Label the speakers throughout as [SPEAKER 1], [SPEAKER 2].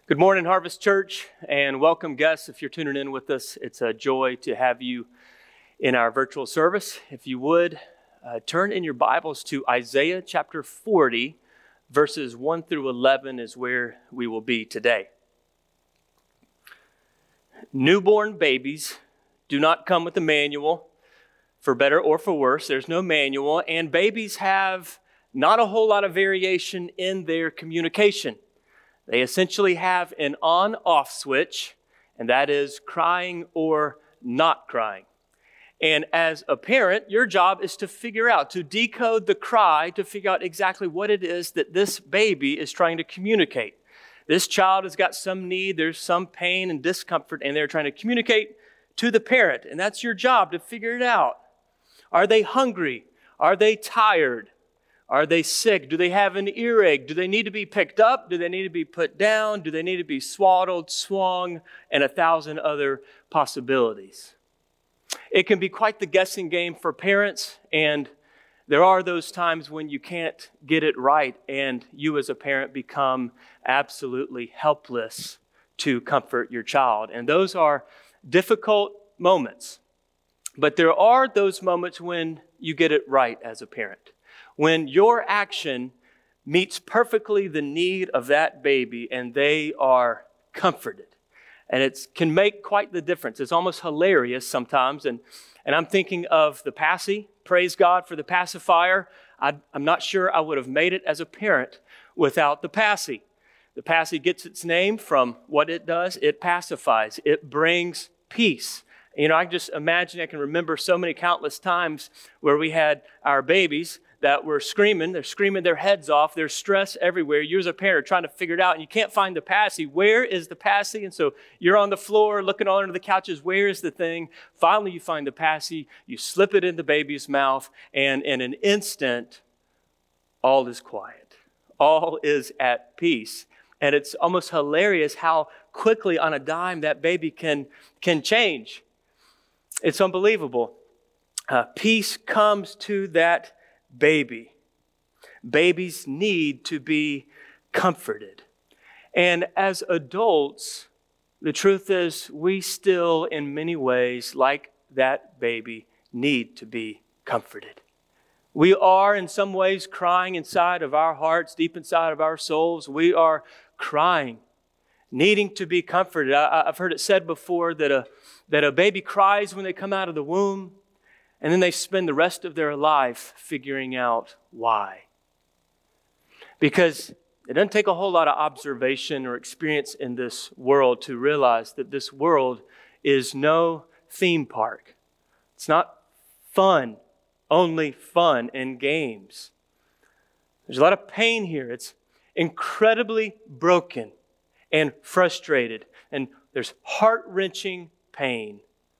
[SPEAKER 1] Good morning, Harvest Church, and welcome guests. If you're tuning in with us, it's a joy to have you in our virtual service. If you would, turn in your Bibles to Isaiah chapter 40, verses 1 through 11 is where we will be today. Newborn babies do not come with a manual, for better or for worse. There's no manual, and babies have not a whole lot of variation in their communication. They essentially have an on-off switch, and that is crying or not crying. And as a parent, your job is to figure out, to decode the cry, to figure out exactly what it is that this baby is trying to communicate. This child has got some need, there's some pain and discomfort, and they're trying to communicate to the parent. And that's your job, to figure it out. Are they hungry? Are they tired? Are they sick? Do they have an earache? Do they need to be picked up? Do they need to be put down? Do they need to be swaddled, swung, and 1,000 other possibilities? It can be quite the guessing game for parents, and there are those times when you can't get it right, and you as a parent become absolutely helpless to comfort your child. And those are difficult moments. But there are those moments when you get it right as a parent. When your action meets perfectly the need of that baby and they are comforted. And it can make quite the difference. It's almost hilarious sometimes. And I'm thinking of the Passy. Praise God for the pacifier. I'm not sure I would have made it as a parent without the Passy. The Passy gets its name from what it does. It pacifies. It brings peace. You know, I can remember so many countless times where we had our babies that were screaming. They're screaming their heads off. There's stress everywhere. You as a parent are trying to figure it out, and you can't find the Passy. Where is the Passy? And so you're on the floor looking all under the couches. Where is the thing? Finally, you find the Passy. You slip it in the baby's mouth, and in an instant, all is quiet. All is at peace. And it's almost hilarious how quickly on a dime that baby can change. It's unbelievable. Peace comes to that baby. Babies need to be comforted. And as adults, the truth is we still, in many ways, like that baby, need to be comforted. We are, in some ways, crying inside of our hearts, deep inside of our souls. We are crying, needing to be comforted. I've heard it said before that a baby cries when they come out of the womb, and then they spend the rest of their life figuring out why. Because it doesn't take a whole lot of observation or experience in this world to realize that this world is no theme park. It's not fun, only fun and games. There's a lot of pain here. It's incredibly broken and frustrated, and there's heart-wrenching pain.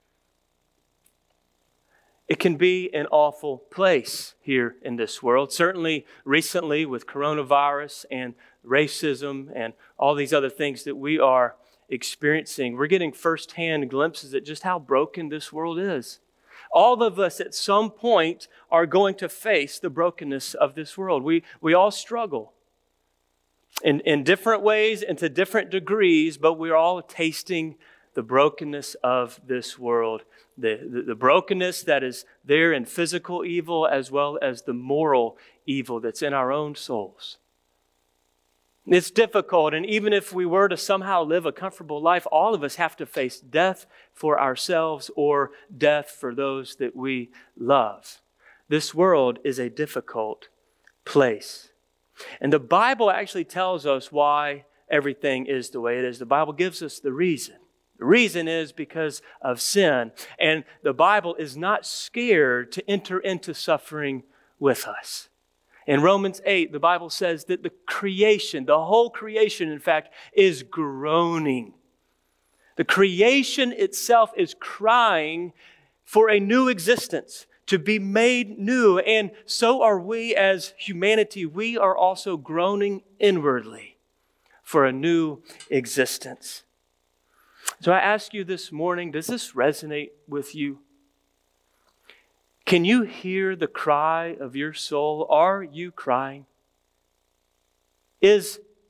[SPEAKER 1] It can be an awful place here in this world. Certainly recently with coronavirus and racism and all these other things that we are experiencing, we're getting firsthand glimpses at just how broken this world is. All of us at some point are going to face the brokenness of this world. We all struggle in different ways and to different degrees, but we're all tasting the brokenness of this world. The brokenness that is there in physical evil as well as the moral evil that's in our own souls. It's difficult, and even if we were to somehow live a comfortable life, all of us have to face death for ourselves or death for those that we love. This world is a difficult place. And the Bible actually tells us why everything is the way it is. The Bible gives us the reason. The reason is because of sin. And the Bible is not scared to enter into suffering with us. In Romans 8, the Bible says that the whole creation, in fact, is groaning. The creation itself is crying for a new existence, to be made new. And so are we as humanity. We are also groaning inwardly for a new existence. So I ask you this morning, does this resonate with you? Can you hear the cry of your soul? Are you crying? Is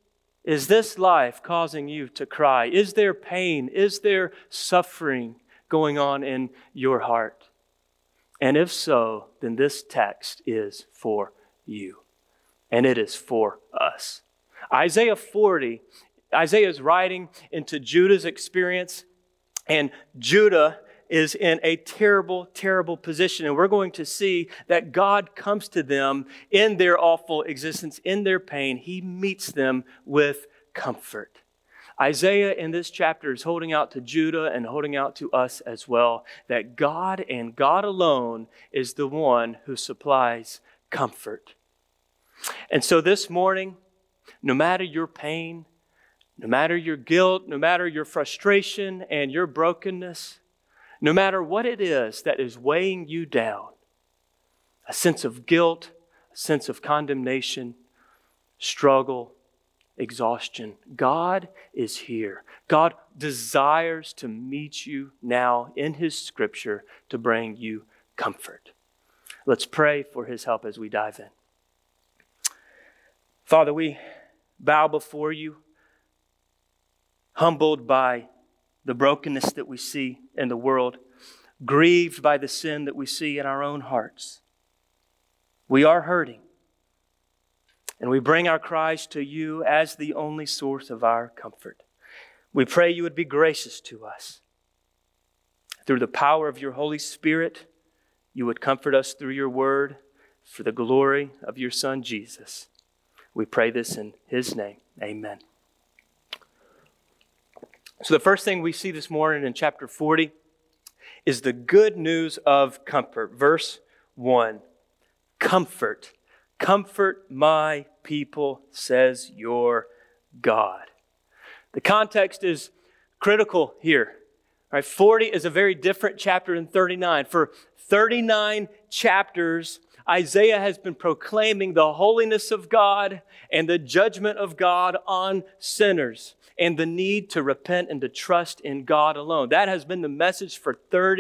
[SPEAKER 1] Is this life causing you to cry? Is there pain? Is there suffering going on in your heart? And if so, then this text is for you. And it is for us. Isaiah 40, Isaiah is writing into Judah's experience. And Judah is in a terrible, terrible position. And we're going to see that God comes to them in their awful existence, in their pain. He meets them with comfort. Isaiah in this chapter is holding out to Judah and holding out to us as well, that God and God alone is the one who supplies comfort. And so this morning, no matter your pain, no matter your guilt, no matter your frustration and your brokenness, no matter what it is that is weighing you down, a sense of guilt, a sense of condemnation, struggle, exhaustion, God is here. God desires to meet you now in His Scripture to bring you comfort. Let's pray for His help as we dive in. Father, we bow before you, humbled by the brokenness that we see in the world, grieved by the sin that we see in our own hearts. We are hurting, and we bring our cries to you as the only source of our comfort. We pray you would be gracious to us. Through the power of your Holy Spirit, you would comfort us through your word for the glory of your Son, Jesus. We pray this in His name. Amen. So the first thing we see this morning in chapter 40 is the good news of comfort. Verse 1, comfort. Comfort my people, says your God. The context is critical here. All right, 40 is a very different chapter than 39. For 39 chapters, Isaiah has been proclaiming the holiness of God and the judgment of God on sinners and the need to repent and to trust in God alone. That has been the message for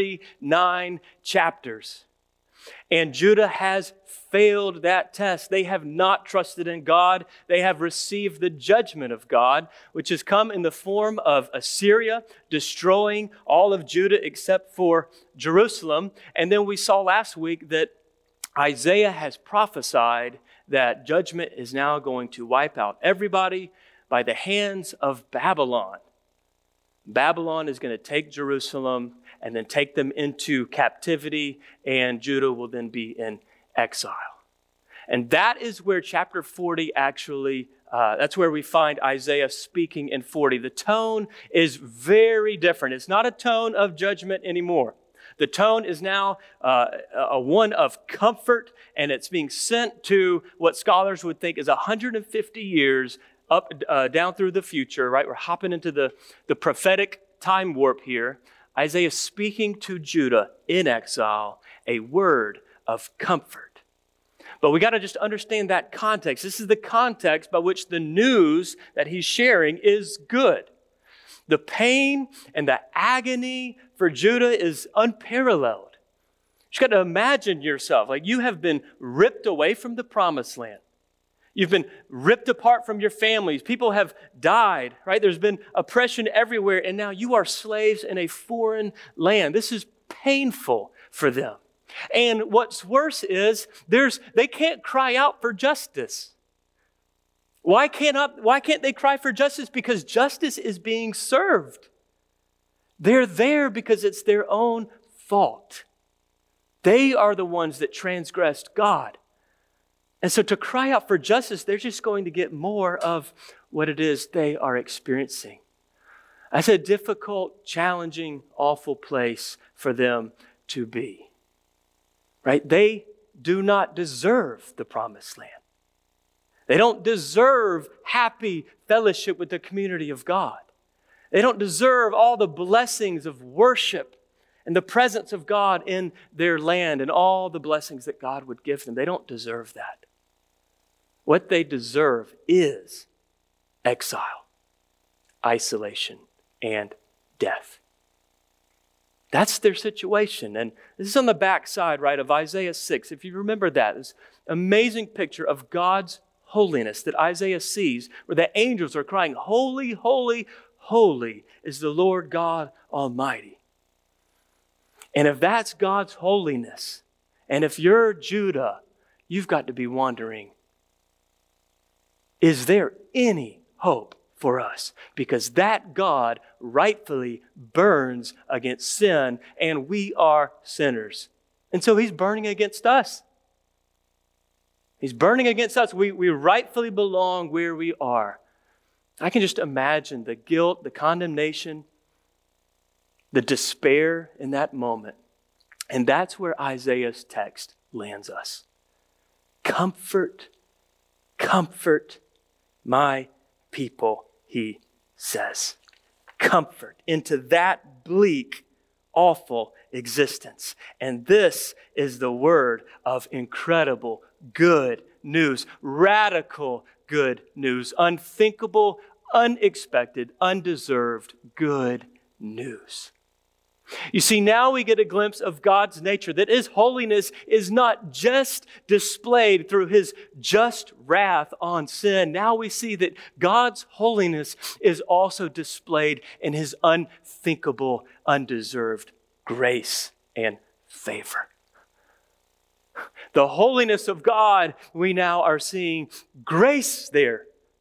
[SPEAKER 1] 39 chapters. And Judah has failed that test. They have not trusted in God. They have received the judgment of God, which has come in the form of Assyria, destroying all of Judah except for Jerusalem. And then we saw last week that Isaiah has prophesied that judgment is now going to wipe out everybody by the hands of Babylon. Babylon is going to take Jerusalem and then take them into captivity, and Judah will then be in exile. And that is where chapter 40 actually, that's where we find Isaiah speaking in 40. The tone is very different. It's not a tone of judgment anymore. The tone is now a one of comfort, and it's being sent to what scholars would think is 150 years up down through the future, right? We're hopping into the prophetic time warp here. Isaiah speaking to Judah in exile, a word of comfort. But we got to just understand that context. This is the context by which the news that he's sharing is good. The pain and the agony for Judah is unparalleled. You just got to imagine yourself, like you have been ripped away from the promised land. You've been ripped apart from your families. People have died, right? There's been oppression everywhere, and now you are slaves in a foreign land. This is painful for them. And what's worse is they can't cry out for justice. Why can't they cry for justice? Because justice is being served. They're there because it's their own fault. They are the ones that transgressed God. And so to cry out for justice, they're just going to get more of what it is they are experiencing. That's a difficult, challenging, awful place for them to be. Right? They do not deserve the promised land. They don't deserve happy fellowship with the community of God. They don't deserve all the blessings of worship and the presence of God in their land and all the blessings that God would give them. They don't deserve that. What they deserve is exile, isolation, and death. That's their situation. And this is on the backside, right, of Isaiah 6. If you remember that, this amazing picture of God's holiness that Isaiah sees, where the angels are crying, "Holy, holy, holy is the Lord God Almighty." And if that's God's holiness, and if you're Judah, you've got to be wondering, is there any hope for us? Because that God rightfully burns against sin, and we are sinners. And so He's burning against us. He's burning against us. We rightfully belong where we are. I can just imagine the guilt, the condemnation, the despair in that moment. And that's where Isaiah's text lands us. Comfort, comfort my people, he says. Comfort into that bleak, awful existence. And this is the word of incredible good news, radical good news, unthinkable, unexpected, undeserved good news. You see, now we get a glimpse of God's nature, that His holiness is not just displayed through His just wrath on sin. Now we see that God's holiness is also displayed in His unthinkable, undeserved grace and favor. The holiness of God, we now are seeing grace there.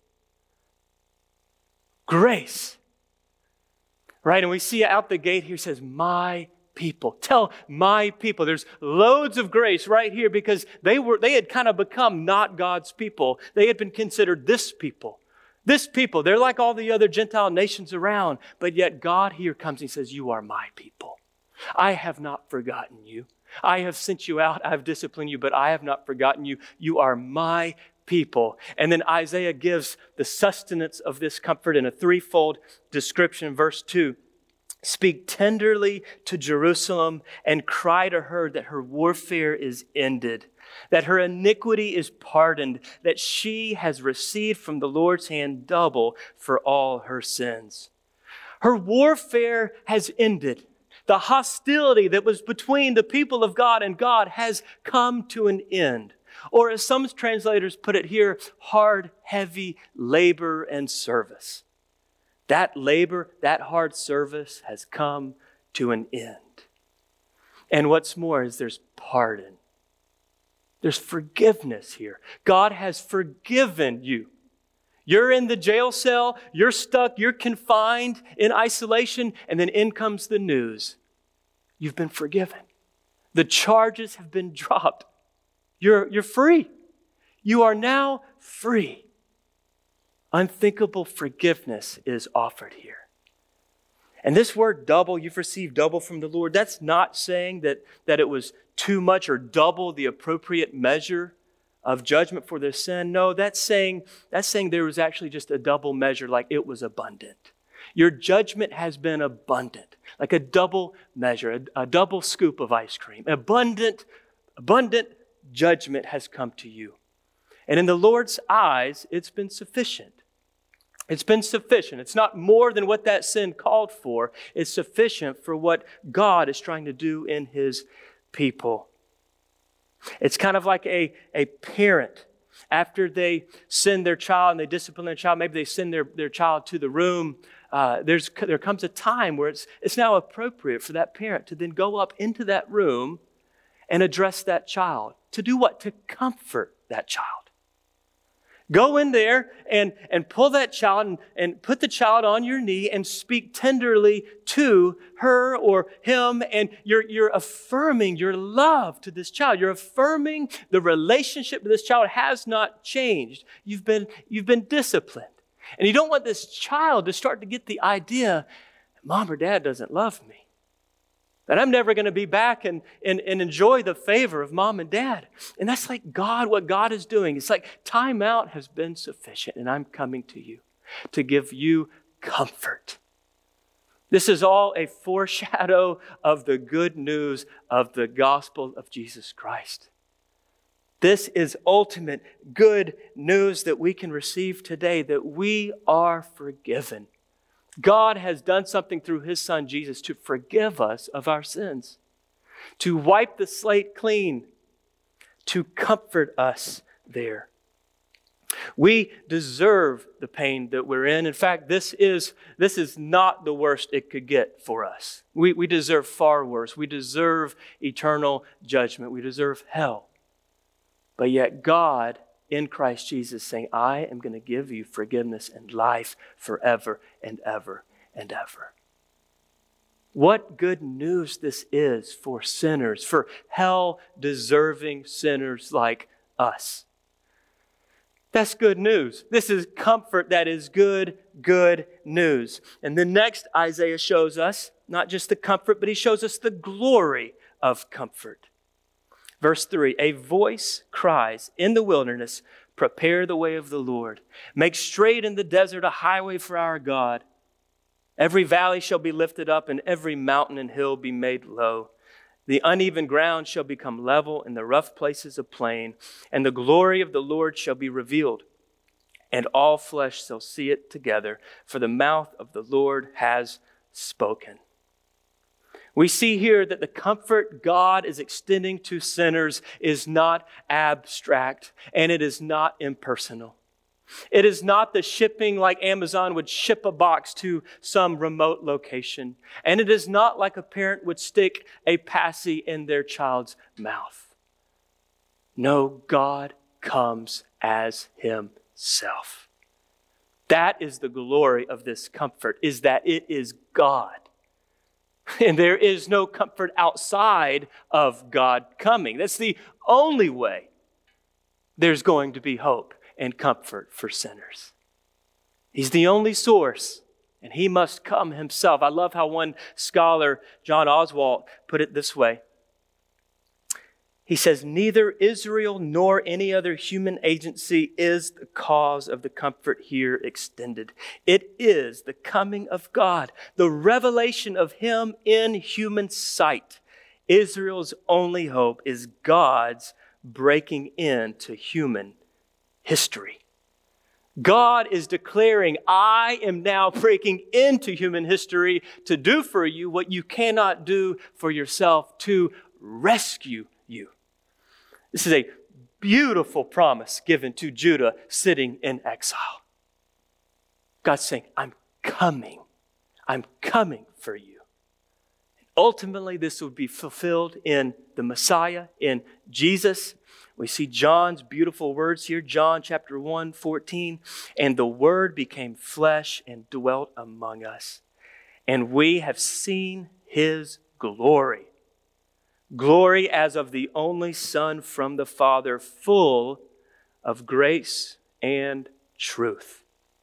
[SPEAKER 1] Grace. Right? And we see out the gate here, it says, my people. Tell my people. There's loads of grace right here because they had kind of become not God's people. They had been considered this people. This people. They're like all the other Gentile nations around. But yet God here comes and says, you are my people. I have not forgotten you. I have sent you out. I have disciplined you, but I have not forgotten you. You are my people. And then Isaiah gives the sustenance of this comfort in a threefold description. Verse 2, speak tenderly to Jerusalem and cry to her that her warfare is ended, that her iniquity is pardoned, that she has received from the Lord's hand double for all her sins. Her warfare has ended. The hostility that was between the people of God and God has come to an end. Or as some translators put it here, hard, heavy labor and service. That labor, that hard service has come to an end. And what's more is there's pardon. There's forgiveness here. God has forgiven you. You're in the jail cell, you're stuck, you're confined in isolation, and then in comes the news. You've been forgiven. The charges have been dropped. You're free. You are now free. Unthinkable forgiveness is offered here. And this word double, you've received double from the Lord. That's not saying that it was too much or double the appropriate measure of judgment for their sin. No, that's saying there was actually just a double measure, like it was abundant. Your judgment has been abundant, like a double measure, a double scoop of ice cream. Abundant judgment has come to you. And in the Lord's eyes, it's been sufficient. It's been sufficient. It's not more than what that sin called for. It's sufficient for what God is trying to do in His people. It's kind of like a parent. After they send their child and they discipline their child, maybe they send their child to the room. There comes a time where it's now appropriate for that parent to then go up into that room and address that child. To do what? To comfort that child. Go in there and pull that child and put the child on your knee and speak tenderly to her or him. And you're affirming your love to this child. You're affirming the relationship with this child has not changed. You've been disciplined. And you don't want this child to start to get the idea, Mom or Dad doesn't love me. That I'm never going to be back and enjoy the favor of Mom and Dad. And that's like God, what God is doing. It's like time out has been sufficient and I'm coming to you to give you comfort. This is all a foreshadow of the good news of the gospel of Jesus Christ. This is ultimate good news that we can receive today, that we are forgiven. God has done something through His Son Jesus to forgive us of our sins, to wipe the slate clean, to comfort us there. We deserve the pain that we're in. In fact, this is not the worst it could get for us. We deserve far worse. We deserve eternal judgment. We deserve hell. But yet God in Christ Jesus saying, I am going to give you forgiveness and life forever and ever and ever. What good news this is for sinners, for hell-deserving sinners like us. That's good news. This is comfort that is good news. And the next Isaiah shows us not just the comfort, but he shows us the glory of comfort. Verse 3, a voice cries in the wilderness, prepare the way of the Lord. Make straight in the desert a highway for our God. Every valley shall be lifted up, and every mountain and hill be made low. The uneven ground shall become level, and the rough places a plain. And the glory of the Lord shall be revealed, and all flesh shall see it together, for the mouth of the Lord has spoken. We see here that the comfort God is extending to sinners is not abstract, and it is not impersonal. It is not the shipping like Amazon would ship a box to some remote location. And it is not like a parent would stick a passy in their child's mouth. No, God comes as himself. That is the glory of this comfort, is that it is God. And there is no comfort outside of God coming. That's the only way there's going to be hope and comfort for sinners. He's the only source, and he must come himself. I love how one scholar, John Oswalt, put it this way. He says, neither Israel nor any other human agency is the cause of the comfort here extended. It is the coming of God, the revelation of him in human sight. Israel's only hope is God's breaking into human history. God is declaring, I am now breaking into human history to do for you what you cannot do for yourself, to rescue you. This is a beautiful promise given to Judah sitting in exile. God's saying, I'm coming for you. Ultimately, this would be fulfilled in the Messiah, in Jesus. We see John's beautiful words here, John chapter 1:14. And the Word became flesh and dwelt among us. And we have seen his glory. Glory as of the only Son from the Father, full of grace and truth.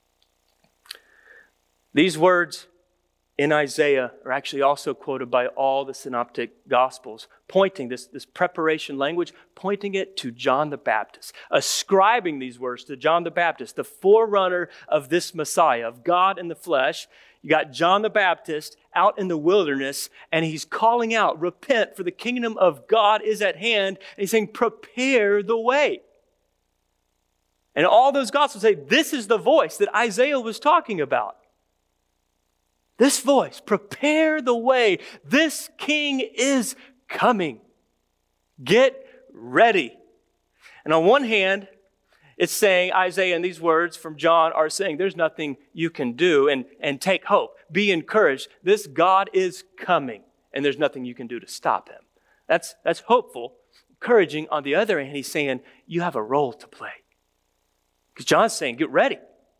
[SPEAKER 1] These words in Isaiah are actually also quoted by all the synoptic gospels, pointing this preparation language, pointing it to John the Baptist, ascribing these words to John the Baptist, the forerunner of this Messiah, of God in the flesh. You got John the Baptist out in the wilderness, and he's calling out, repent, for the kingdom of God is at hand. And he's saying, prepare the way. And all those gospels say, this is the voice that Isaiah was talking about. This voice, prepare the way. This king is coming. Get ready. And on one hand, it's saying, Isaiah and these words from John are saying, there's nothing you can do, and take hope. Be encouraged. This God is coming, and there's nothing you can do to stop him. That's hopeful, encouraging. On the other hand, he's saying, you have a role to play. Because John's saying, get ready.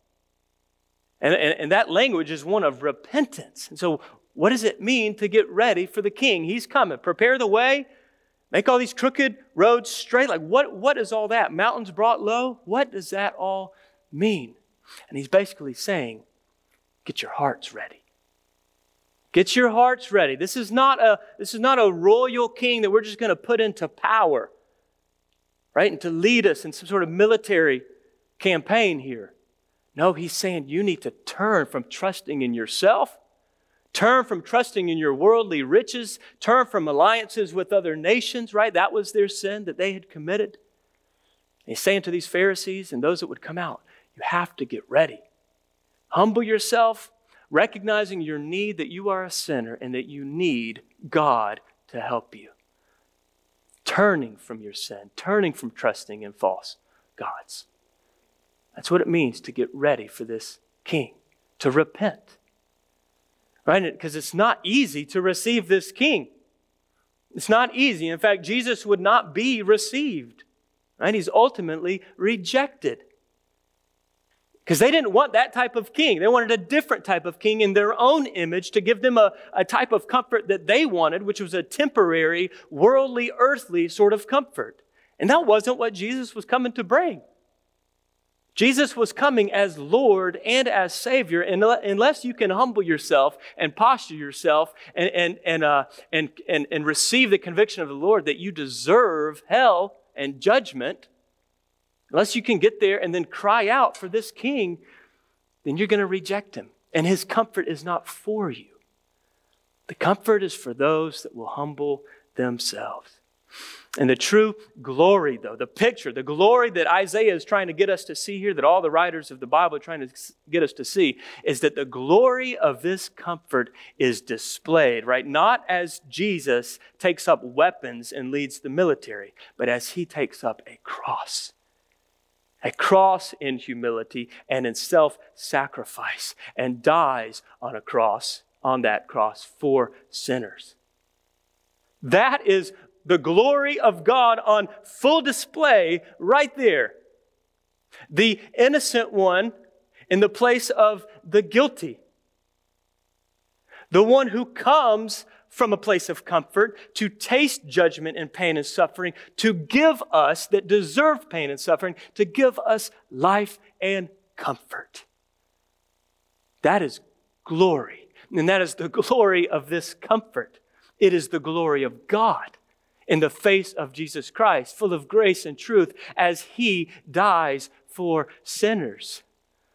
[SPEAKER 1] And that language is one of repentance. And so what does it mean to get ready for the king? He's coming. Prepare the way. Make all these crooked roads straight. Like what is all that? Mountains brought low? What does that all mean? And he's basically saying, get your hearts ready. Get your hearts ready. This is not a royal king that we're just going to put into power, right? And to lead us in some sort of military campaign here. No, he's saying you need to turn from trusting in yourself, turn from trusting in your worldly riches, turn from alliances with other nations, right? That was their sin that they had committed. And he's saying to these Pharisees and those that would come out, you have to get ready. Humble yourself, recognizing your need that you are a sinner and that you need God to help you. Turning from your sin, turning from trusting in false gods. That's what it means to get ready for this king, to repent. Right? Because it's not easy to receive this king. It's not easy. In fact, Jesus would not be received. Right? He's ultimately rejected. Because they didn't want that type of king. They wanted a different type of king in their own image to give them a type of comfort that they wanted, which was a temporary, worldly, earthly sort of comfort. And that wasn't what Jesus was coming to bring. Jesus was coming as Lord and as Savior, and unless you can humble yourself and posture yourself and receive the conviction of the Lord that you deserve hell and judgment, unless you can get there and then cry out for this king, then you're going to reject him. And his comfort is not for you. The comfort is for those that will humble themselves. And the true glory, though, the picture, the glory that Isaiah is trying to get us to see here, that all the writers of the Bible are trying to get us to see, is that the glory of this comfort is displayed, right? Not as Jesus takes up weapons and leads the military, but as he takes up a cross. A cross in humility and in self-sacrifice, and dies on that cross for sinners. That is the glory of God on full display right there. The innocent one in the place of the guilty. The one who comes from a place of comfort to taste judgment and pain and suffering, to give us that deserve pain and suffering, to give us life and comfort. That is glory. And that is the glory of this comfort. It is the glory of God in the face of Jesus Christ, full of grace and truth, as he dies for sinners.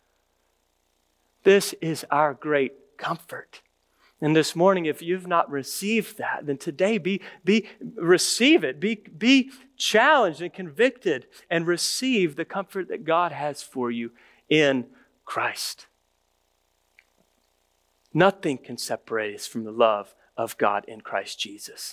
[SPEAKER 1] This is our great comfort. And this morning, if you've not received that, then today receive it. Be challenged and convicted and receive the comfort that God has for you in Christ. Nothing can separate us from the love of God in Christ Jesus.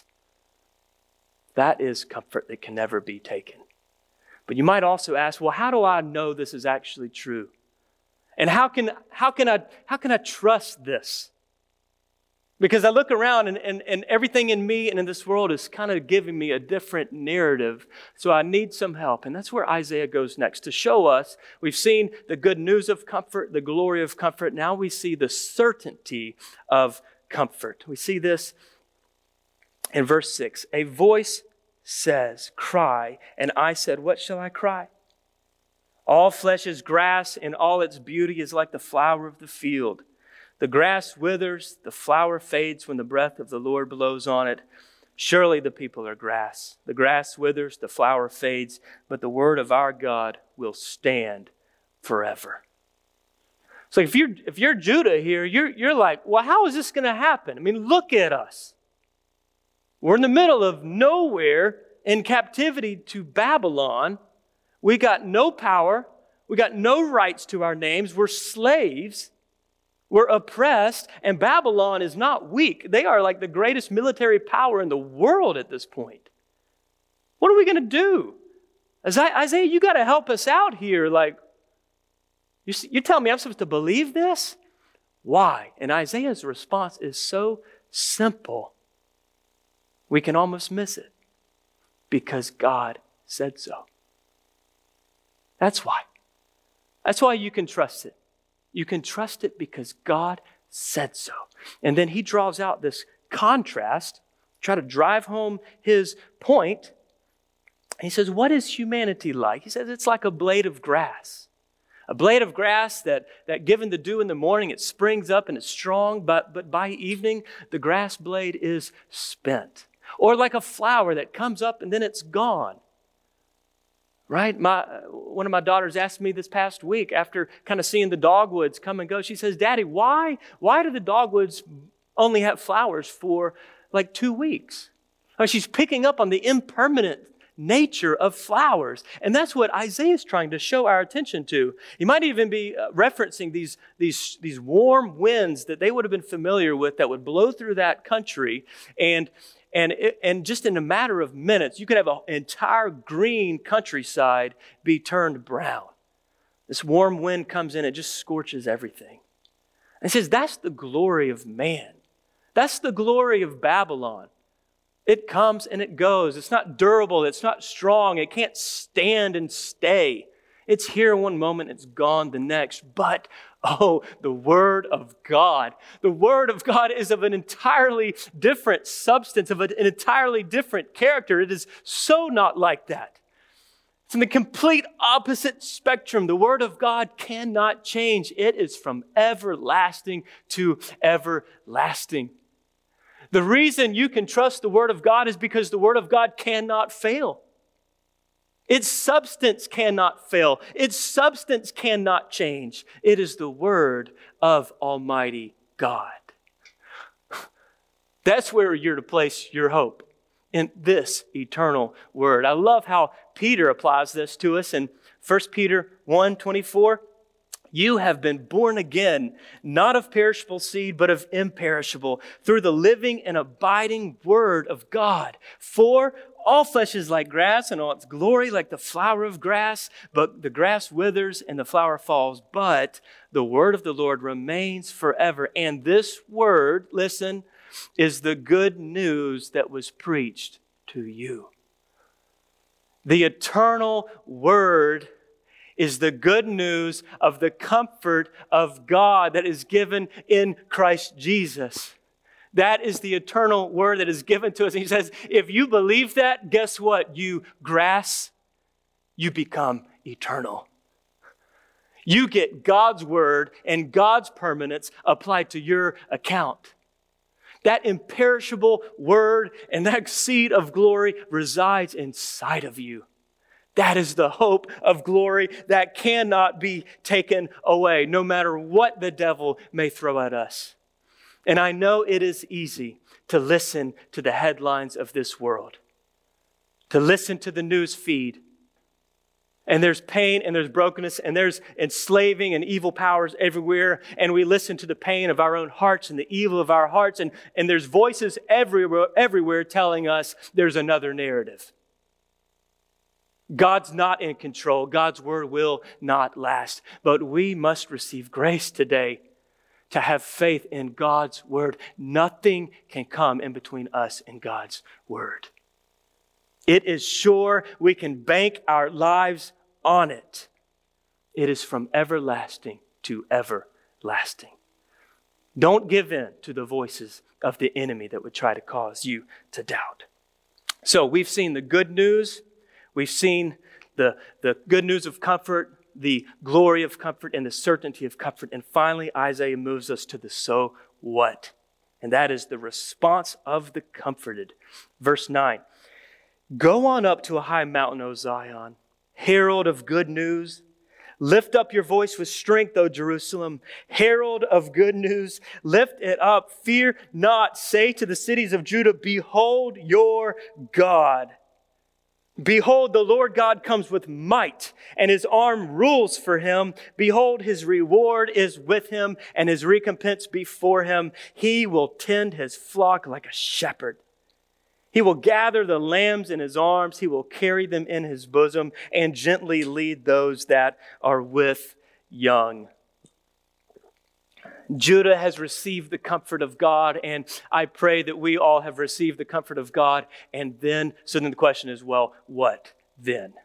[SPEAKER 1] That is comfort that can never be taken. But you might also ask, well, how do I know this is actually true? And how can I trust this? Because I look around and everything in me and in this world is kind of giving me a different narrative. So I need some help. And that's where Isaiah goes next to show us. We've seen the good news of comfort, the glory of comfort. Now we see the certainty of comfort. We see this in verse 6. A voice says, cry. And I said, what shall I cry? All flesh is grass, and all its beauty is like the flower of the field. The grass withers, the flower fades when the breath of the Lord blows on it. Surely the people are grass. The grass withers, the flower fades, but the word of our God will stand forever. So if you're Judah here, you're like, well, how is this going to happen? I mean, look at us. We're in the middle of nowhere in captivity to Babylon. We got no power. We got no rights to our names. We're slaves. We're oppressed. And Babylon is not weak. They are like the greatest military power in the world at this point. What are we going to do? Isaiah, you got to help us out here. Like, you're telling me I'm supposed to believe this? Why? And Isaiah's response is so simple. We can almost miss it. Because God said so. That's why. That's why you can trust it. You can trust it because God said so. And then he draws out this contrast, try to drive home his point. He says, what is humanity like? He says, it's like a blade of grass. A blade of grass that given the dew in the morning, it springs up and it's strong, but by evening, the grass blade is spent. Or like a flower that comes up and then it's gone. Right? One of my daughters asked me this past week after kind of seeing the dogwoods come and go. She says, Daddy, why do the dogwoods only have flowers for like 2 weeks? She's picking up on the impermanent nature of flowers. And that's what Isaiah is trying to show our attention to. He might even be referencing these warm winds that they would have been familiar with that would blow through that country. And just in a matter of minutes, you could have an entire green countryside be turned brown. This warm wind comes in, it just scorches everything. And it says that's the glory of man. That's the glory of Babylon. It comes and it goes. It's not durable. It's not strong. It can't stand and stay. It's here one moment, it's gone the next. But, oh, the Word of God. The Word of God is of an entirely different substance, of an entirely different character. It is so not like that. It's in the complete opposite spectrum. The Word of God cannot change. It is from everlasting to everlasting. The reason you can trust the Word of God is because the Word of God cannot fail. Its substance cannot fail. Its substance cannot change. It is the Word of Almighty God. That's where you're to place your hope, in this eternal Word. I love how Peter applies this to us in 1 Peter 1:24. You have been born again, not of perishable seed, but of imperishable, through the living and abiding Word of God. For all flesh is like grass, and all its glory like the flower of grass. But the grass withers and the flower falls. But the word of the Lord remains forever. And this word, listen, is the good news that was preached to you. The eternal word is the good news of the comfort of God that is given in Christ Jesus. That is the eternal word that is given to us. And he says, if you believe that, guess what? You grass, you become eternal. You get God's word and God's permanence applied to your account. That imperishable word and that seed of glory resides inside of you. That is the hope of glory that cannot be taken away, no matter what the devil may throw at us. And I know it is easy to listen to the headlines of this world, to listen to the news feed. And there's pain and there's brokenness and there's enslaving and evil powers everywhere. And we listen to the pain of our own hearts and the evil of our hearts. And there's voices everywhere telling us there's another narrative. God's not in control. God's word will not last. But we must receive grace today to have faith in God's word. Nothing can come in between us and God's word. It is sure. We can bank our lives on it. It is from everlasting to everlasting. Don't give in to the voices of the enemy that would try to cause you to doubt. So we've seen the good news. We've seen the good news of comfort, the glory of comfort, and the certainty of comfort. And finally, Isaiah moves us to the so what? And that is the response of the comforted. Verse 9, go on up to a high mountain, O Zion, herald of good news. Lift up your voice with strength, O Jerusalem, herald of good news. Lift it up, fear not. Say to the cities of Judah, behold your God. Behold, the Lord God comes with might, and his arm rules for him. Behold, his reward is with him, and his recompense before him. He will tend his flock like a shepherd. He will gather the lambs in his arms. He will carry them in his bosom, and gently lead those that are with young. Judah has received the comfort of God, and I pray that we all have received the comfort of God. And then the question is, well, what then?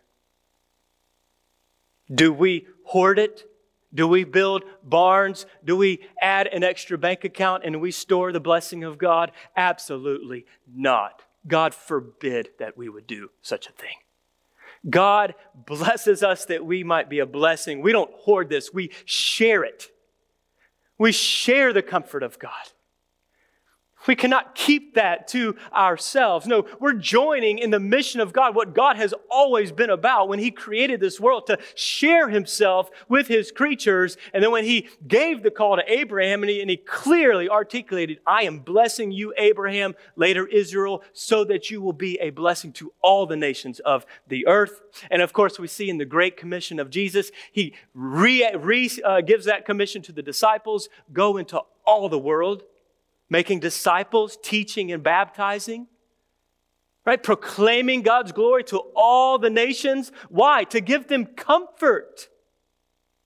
[SPEAKER 1] Do we hoard it? Do we build barns? Do we add an extra bank account and we store the blessing of God? Absolutely not. God forbid that we would do such a thing. God blesses us that we might be a blessing. We don't hoard this. We share it. We share the comfort of God. We cannot keep that to ourselves. No, we're joining in the mission of God, what God has always been about when He created this world, to share Himself with His creatures. And then when He gave the call to Abraham and he clearly articulated, I am blessing you, Abraham, later Israel, so that you will be a blessing to all the nations of the earth. And of course, we see in the Great Commission of Jesus, He gives that commission to the disciples, go into all the world, making disciples, teaching and baptizing, right? Proclaiming God's glory to all the nations. Why? To give them comfort.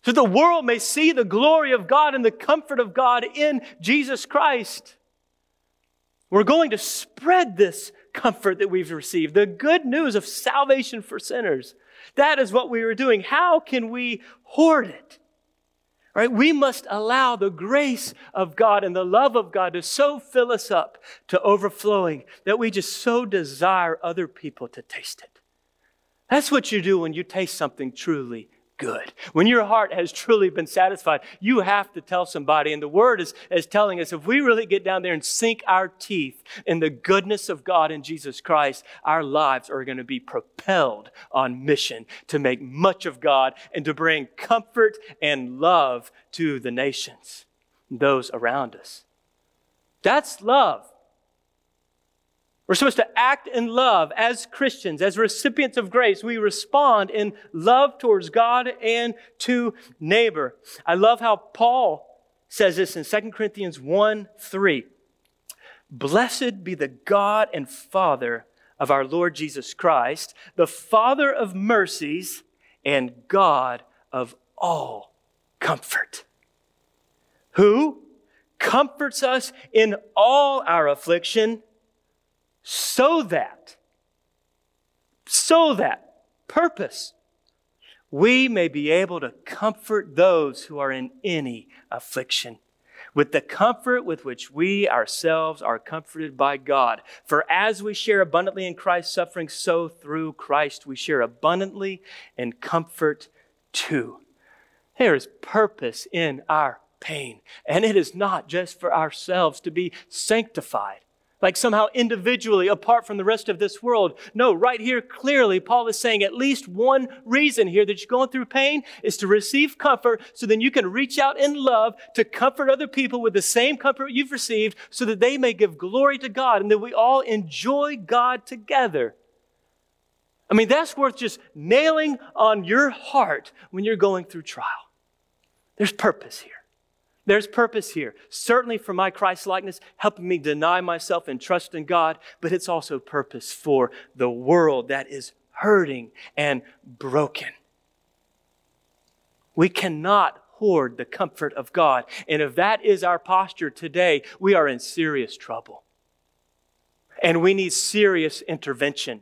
[SPEAKER 1] so the world may see the glory of God and the comfort of God in Jesus Christ. We're going to spread this comfort that we've received, the good news of salvation for sinners. That is what we are doing. How can we hoard it? Right? We must allow the grace of God and the love of God to so fill us up to overflowing that we just so desire other people to taste it. That's what you do when you taste something truly good. When your heart has truly been satisfied, you have to tell somebody. And the Word is telling us, if we really get down there and sink our teeth in the goodness of God in Jesus Christ, our lives are going to be propelled on mission to make much of God and to bring comfort and love to the nations, those around us. That's love. We're supposed to act in love as Christians, as recipients of grace. We respond in love towards God and to neighbor. I love how Paul says this in 2 Corinthians 1:3. Blessed be the God and Father of our Lord Jesus Christ, the Father of mercies and God of all comfort, who comforts us in all our affliction, so that, purpose, we may be able to comfort those who are in any affliction with the comfort with which we ourselves are comforted by God. For as we share abundantly in Christ's suffering, so through Christ we share abundantly in comfort too. There is purpose in our pain, and it is not just for ourselves to be sanctified, like somehow individually apart from the rest of this world. No, right here clearly Paul is saying at least one reason here that you're going through pain is to receive comfort, so then you can reach out in love to comfort other people with the same comfort you've received, so that they may give glory to God and that we all enjoy God together. I mean, that's worth just nailing on your heart when you're going through trial. There's purpose here. There's purpose here, certainly for my Christ-likeness, helping me deny myself and trust in God, but it's also purpose for the world that is hurting and broken. We cannot hoard the comfort of God, and if that is our posture today, we are in serious trouble. And we need serious intervention.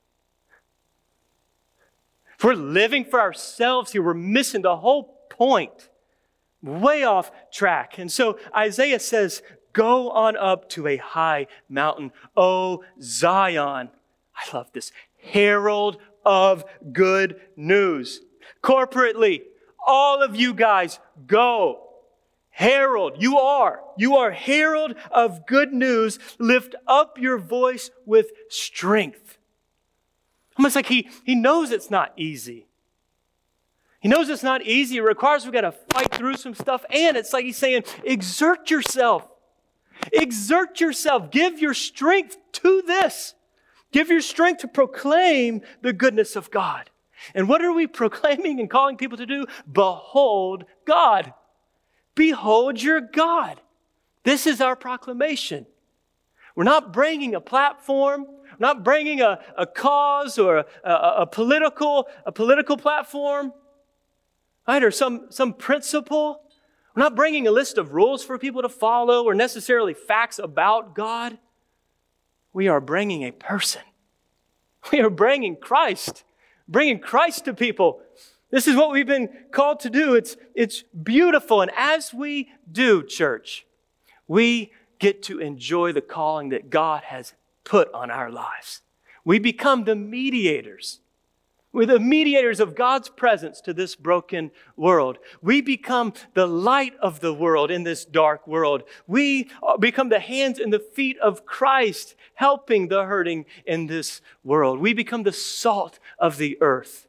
[SPEAKER 1] If we're living for ourselves here, we're missing the whole point. Way off track. And so Isaiah says, go on up to a high mountain, O Zion. I love this. Herald of good news. Corporately, all of you guys, go. Herald, you are herald of good news. Lift up your voice with strength. Almost like he knows it's not easy. He knows it's not easy. It requires we've got to fight through some stuff. And it's like he's saying, exert yourself. Exert yourself. Give your strength to this. Give your strength to proclaim the goodness of God. And what are we proclaiming and calling people to do? Behold God. Behold your God. This is our proclamation. We're not bringing a platform. We're not bringing a cause or a political platform. Right, or some principle. We're not bringing a list of rules for people to follow or necessarily facts about God. We are bringing a person. We are bringing Christ to people. This is what we've been called to do. It's beautiful. And as we do, church, we get to enjoy the calling that God has put on our lives. We become the mediators. We're the mediators of God's presence to this broken world. We become the light of the world in this dark world. We become the hands and the feet of Christ, helping the hurting in this world. We become the salt of the earth.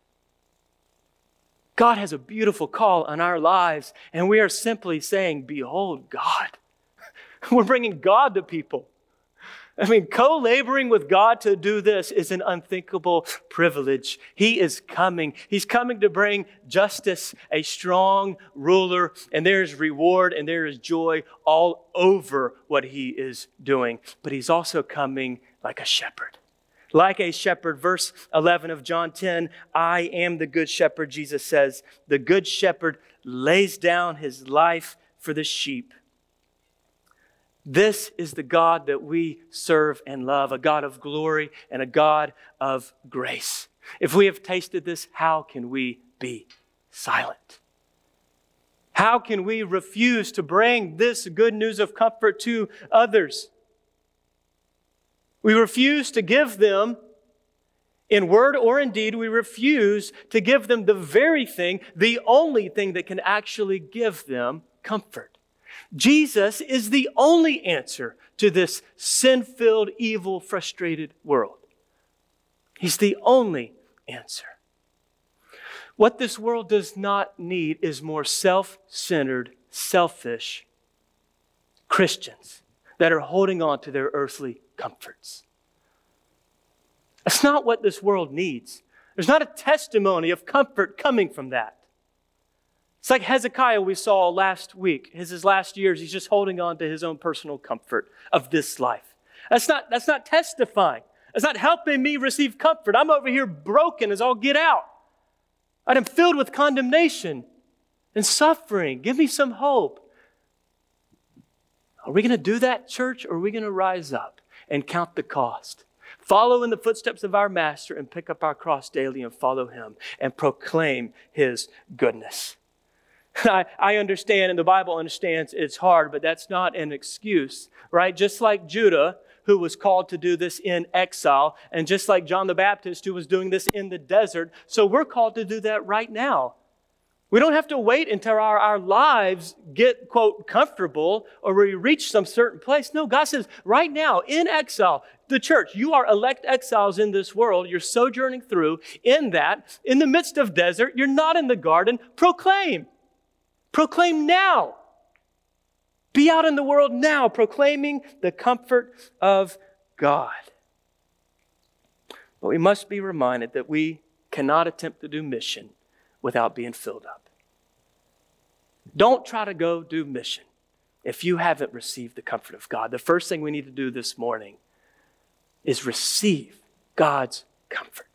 [SPEAKER 1] God has a beautiful call on our lives, and we are simply saying, behold God. We're bringing God to people. I mean, co-laboring with God to do this is an unthinkable privilege. He is coming. He's coming to bring justice, a strong ruler, and there is reward and there is joy all over what he is doing. But he's also coming like a shepherd, Like a shepherd, verse 11 of John 10, I am the good shepherd, Jesus says. The good shepherd lays down his life for the sheep. This is the God that we serve and love, a God of glory and a God of grace. If we have tasted this, how can we be silent? How can we refuse to bring this good news of comfort to others? We refuse to give them, in word or in deed, we refuse to give them the very thing, the only thing that can actually give them comfort. Jesus is the only answer to this sin-filled, evil, frustrated world. He's the only answer. What this world does not need is more self-centered, selfish Christians that are holding on to their earthly comforts. That's not what this world needs. There's not a testimony of comfort coming from that. It's like Hezekiah we saw last week. His last years, he's just holding on to his own personal comfort of this life. That's not testifying. That's not helping me receive comfort. I'm over here broken as all get out. I'm filled with condemnation and suffering. Give me some hope. Are we going to do that, church, or are we going to rise up and count the cost? Follow in the footsteps of our Master and pick up our cross daily and follow Him and proclaim His goodness. I understand, and the Bible understands it's hard, but that's not an excuse, right? Just like Judah, who was called to do this in exile, and just like John the Baptist, who was doing this in the desert, so we're called to do that right now. We don't have to wait until our lives get, quote, comfortable or we reach some certain place. No, God says right now in exile, the church, you are elect exiles in this world. You're sojourning through in that. In the midst of desert, you're not in the garden. Proclaim. Proclaim now. Be out in the world now, proclaiming the comfort of God. But we must be reminded that we cannot attempt to do mission without being filled up. Don't try to go do mission if you haven't received the comfort of God. The first thing we need to do this morning is receive God's comfort.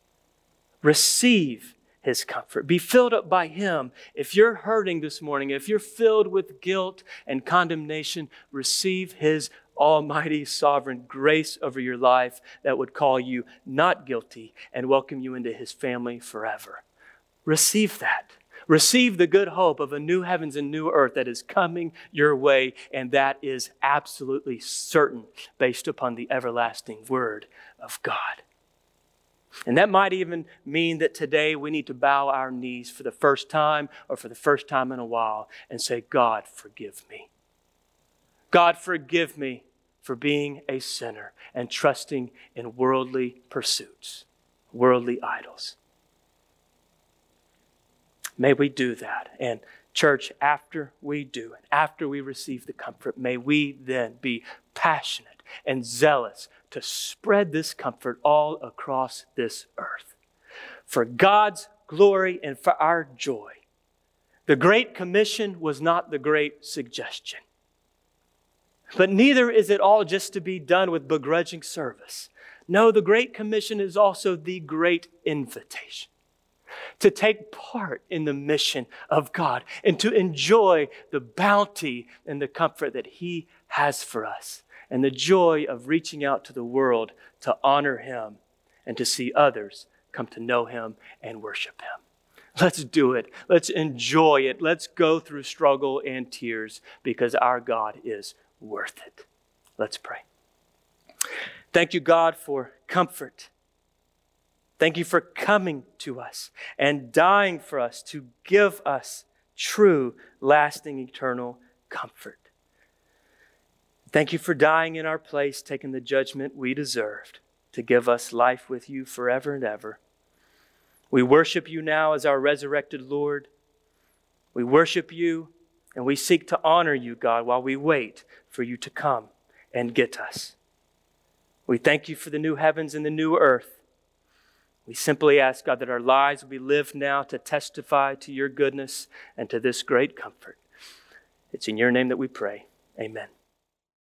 [SPEAKER 1] Receive His comfort. Be filled up by Him. If you're hurting this morning, if you're filled with guilt and condemnation, receive His almighty sovereign grace over your life that would call you not guilty and welcome you into His family forever. Receive that. Receive the good hope of a new heavens and new earth that is coming your way, and that is absolutely certain based upon the everlasting Word of God. And that might even mean that today we need to bow our knees for the first time or for the first time in a while and say, God, forgive me. God, forgive me for being a sinner and trusting in worldly pursuits, worldly idols. May we do that. And church, after we do, and after we receive the comfort, may we then be passionate and zealous to spread this comfort all across this earth. For God's glory and for our joy. The Great Commission was not the great suggestion. But neither is it all just to be done with begrudging service. No, the Great Commission is also the great invitation to take part in the mission of God and to enjoy the bounty and the comfort that He has for us and the joy of reaching out to the world to honor Him and to see others come to know Him and worship Him. Let's do it. Let's enjoy it. Let's go through struggle and tears because our God is worth it. Let's pray. Thank you, God, for comfort. Thank you for coming to us and dying for us to give us true, lasting, eternal comfort. Thank you for dying in our place, taking the judgment we deserved to give us life with you forever and ever. We worship you now as our resurrected Lord. We worship you and we seek to honor you, God, while we wait for you to come and get us. We thank you for the new heavens and the new earth. We simply ask, God, that our lives will be lived now to testify to your goodness and to this great comfort. It's in your name that we pray. Amen.